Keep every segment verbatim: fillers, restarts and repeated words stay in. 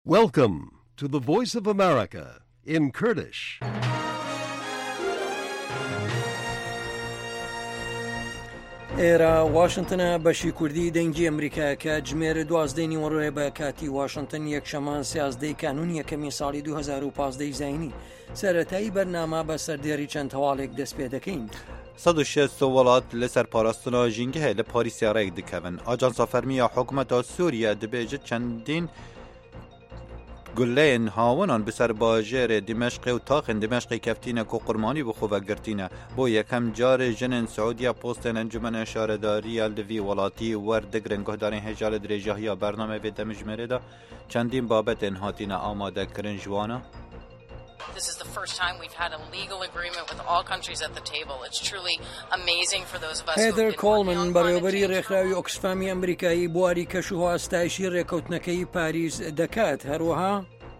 Welcome to the Voice of America in Kurdish. ئێرە واشنتنە بەشی کوردی دەنگی ئەمریکا کە ژمێر دوازدەی نیوەڕۆیە بە کاتی واشنتن یەکشەمە سیازدەی کانون یەکەمی ساڵی دوو هەزار و پانزدە زاینی سەرەتایی بەرنامە بە سەردێڕی چەند هەواڵێک دەست پێ دەکەین. سەد و شەست وڵات لەسەر پاراستنا ژینگەهەیە لە پاریسیارەیەک دەکەون. ئاجانسا فەرمیە حکوومەتە سووریا دەبێژێت چەندین گولەیەن هاوەنان بەسەر باژێرێ دیمەشقی و تاخن دیمەشقی کەفتینە و قورمانی بخۆڤەگرتینە بۆ یەکەم جارێ ژنên سعودیا پۆستên ئەنجومەنە شارەداریە لەڤی وڵاتی وەردەگرن گۆهدارên هێژا لە درێژەیە بەرنامەیە دەمژمێرێدا چەندین بابەتên هاتینە ئامادەکردن جوانە. This is the first time we've had a legal agreement with all countries at the table. It's truly amazing for those of us. Heather Coleman بەڕێوەبەری ڕێکخراوی ئۆکسفامی ئەمریکایی بواری کەش و ئاستایشی ڕێکەوتنەکەی پاریس دەکات. هەروەها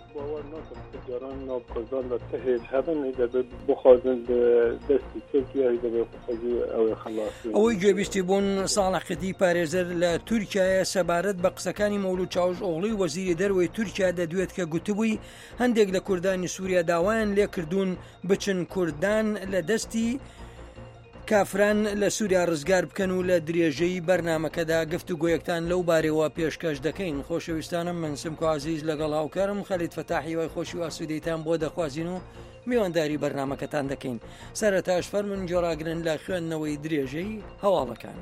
ئەوەی گوێبیستی بوون ساڵحقەتی پارێزەر لە تورکیایە سەبارەت بە قسەکانی مەولود چاوش ئۆغڵی وەزیری دەرەوەی تورکیا دەدوێت کە گوتبووی هەندێک لە کوردانی سووریا داوایان لێکردوون بچن کوردان لە دەستی کافران لە سووریا ڕزگار بکەن و لە درێژەی بەرنامەکەدا گفتوگۆیەکتان لەو بارەوە پێشکەش دەکەین. خۆشەویستانم من سمکۆ عەزیز لەگەڵ هاوکارم خەلید فەتاحی وای خۆشی و ئاسوودەیتان بۆ دەخوازین و میوانداری بەرنامەکەتان دەکەین. سەرەتاش فەرمون جۆراگرن لە خوێندنەوەی درێژەی هەواڵەکان.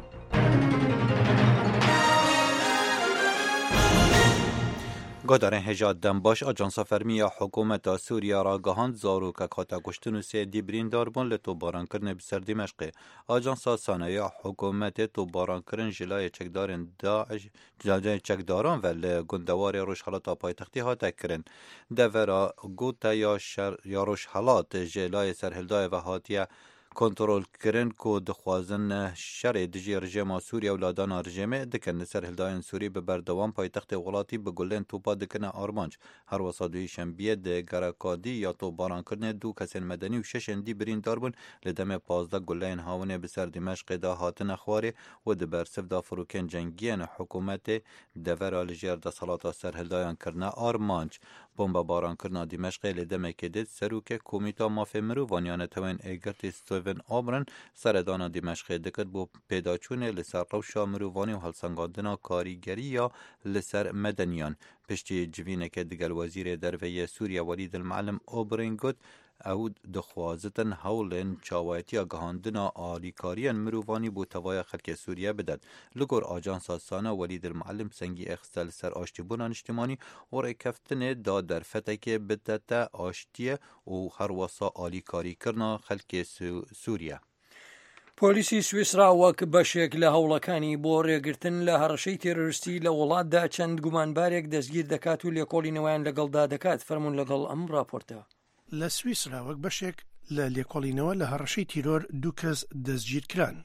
گۆدارên هێژا دەمباش ئاجانسا فەرمیە حکوومەتە سووریا ڕاگەهاند زارۆکە هاتە کوشتن و سێدی بریندار بوون لە تۆبارانکردنê bi ser Dîmeşqê. Ajansa Sanayiya Hikûmetê tۆbarankirin ji layê çekdarên Daeş çekdaran ve li gundewarê Rojhilatê paytextî hate kirin. Devera gote ya Rojhilat ji layê Serhildayê ve hatiye kontrolkirin ku dixwazin şerê dijî rejima Sûriya û ladana rejimê dikin li ser hildayên Sûrî bi berdewam paytextê welatî bi gulên topa dikine armanc. Her wesa duhî şembiyê di gerekadî ya tôbarankirinê du kesên medenî û şeşên dî birîndar bûn li demê pazdeh guleyên hawinê bi ser Dîmeşqê de hatine xwarê û di bersiv da firokên cengiyên hikûmetê devera li jêr desalata serhildayan kirine armanc. Bomba barankirina Dîmeşqê li demekê dît serokê Komîta Mafê Mirovan netewên êgirtê Steven Obren seredana Dîmeşqê dikir bû pêdaçûnê li ser rewşa mirovanî û helsengandina karîgeriya li ser medeniyan. Piştî civîneke digel wezîrê derveyê Sûriya Welîd el-Muallim Obren got ew dixwazitin hewlên çawetiya gihandina alîkariyên mirovanî bû tevaya xelkê Sûriye bidin. Li gor Ajansa Sana Welîd el-Muallim sengî existe li ser aştîbûna niştimanî û rêkeftinê da derfetekê bidete aştiye û her wesa alîkarîkirina xelkê Sûriye. پۆلیسی سویسرا وەک بەشێک لە هەوڵەکانی بۆ ڕێگرتن لە هەڕەشەی تێرۆریستی لە وڵاتدا چەند گومانبارێک دەستگیر دەکات و لێکۆڵینەوەیان لەگەڵدا دەکات. فەرموون لەگەڵ ئەم راپۆرتە. لە سویسرا وەک بەشێک لە لێکۆڵینەوە لە هەڕەشەی تیرۆر دوو کەس دەستگیر کران.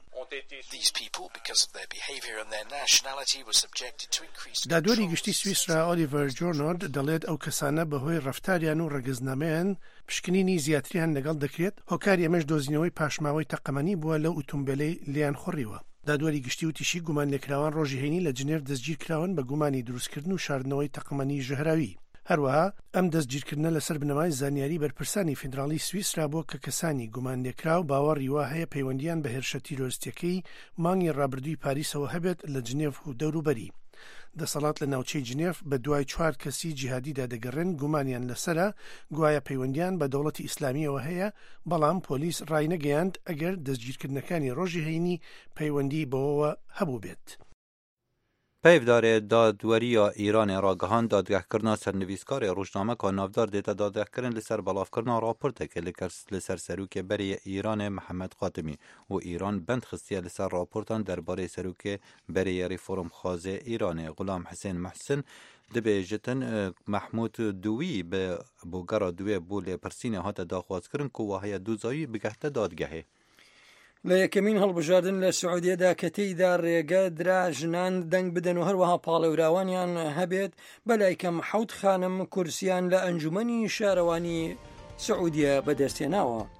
دادوەری گشتی سویسرا ئۆلیڤەر جۆرنۆرد دەڵێت ئەو کەسانە بەهۆی ڕەفتاریان و ڕێگەزنامەیان پشکنینی زیاتریان لەگەڵ دەکرێت. هۆکاری ئەمەش دۆزینەوەی پاشماوەی تەقەمەنی بووە لەو ئۆتۆمبیلەی لیان خۆڕیوە. دادوەری گشتی و تیشی گومان لێکراوان ڕۆژی هەینی لە جنێڤ دەستگیر کراون بە گومانی دروستکردن و شاردنەوەی تەقەمەنی ژەهراوی. هەروەها ئەم دەستگیرکردنە لەسەر بنەمای زانیاری بەرپرسانی فیدراڵی سویسرا بۆ کە کەسانی گومان لێکراو باوەڕی وا هەیە پەیوەندیان بە هێرشە تیرۆریستیەکەی مانگی ڕابردووی پاریسەوە هەبێت لە جنێڤ و دەوروبەری. دەسەڵات لە ناوچەی جنێڤ بە دوای چوار کەسی جیهادیدا دەگەڕێن گومانیان لەسرە گوایە پەیوەندیان بە دەوڵەتی ئیسلامیەوە هەیە، بەڵام پۆلیس ڕای نەگەیاند ئەگەر دەستگیرکردنەکانی ڕۆژی هەینی پەیوەندی بەوەوە هەبوو بێت. پێیدارێ دادوەریە ئیرانê ڕاگەهاند دادگەهکردنا سەرنویسکارê rojnameka navdar dête dadgehkirin li ser belavkirina raportekê li ser serokê berê Îranê Mihemed Xatimî û Îran bend xistiye li ser raportan derbarê serokê berê Rêformxwazê Îranê Gulam Hüseyn Muhsin dibêjitin Mehmûd Dûwî bi bûgera duwê bû lêpirsînê hate daxwazkirin ku waheya dûzawî bigehte dadgehê. لە یەکەمین هەڵبژاردن لە سعودیەدا کە تێیدا ڕێگە درا ژنان دەنگ بدەن و هەروەها پاڵێوراوانیان هەبێت بەلای کەم حەوت خانم کورسیان لە ئەنجومەنی شارەوانی سعودیە بەدەستێناوە.